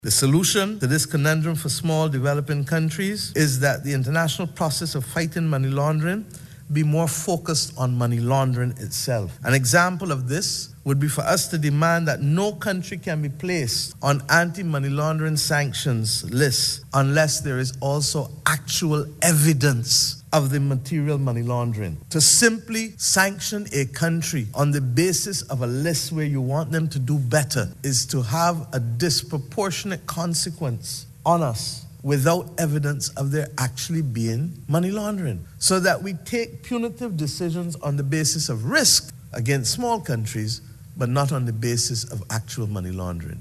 The solution to this conundrum for small developing countries is that the international process of fighting money laundering be more focused on money laundering itself. An example of this would be for us to demand that no country can be placed on anti-money laundering sanctions lists unless there is also actual evidence of the material money laundering. To simply sanction a country on the basis of a list where you want them to do better is to have a disproportionate consequence on us without evidence of there actually being money laundering. So that we take punitive decisions on the basis of risk against small countries, but not on the basis of actual money laundering.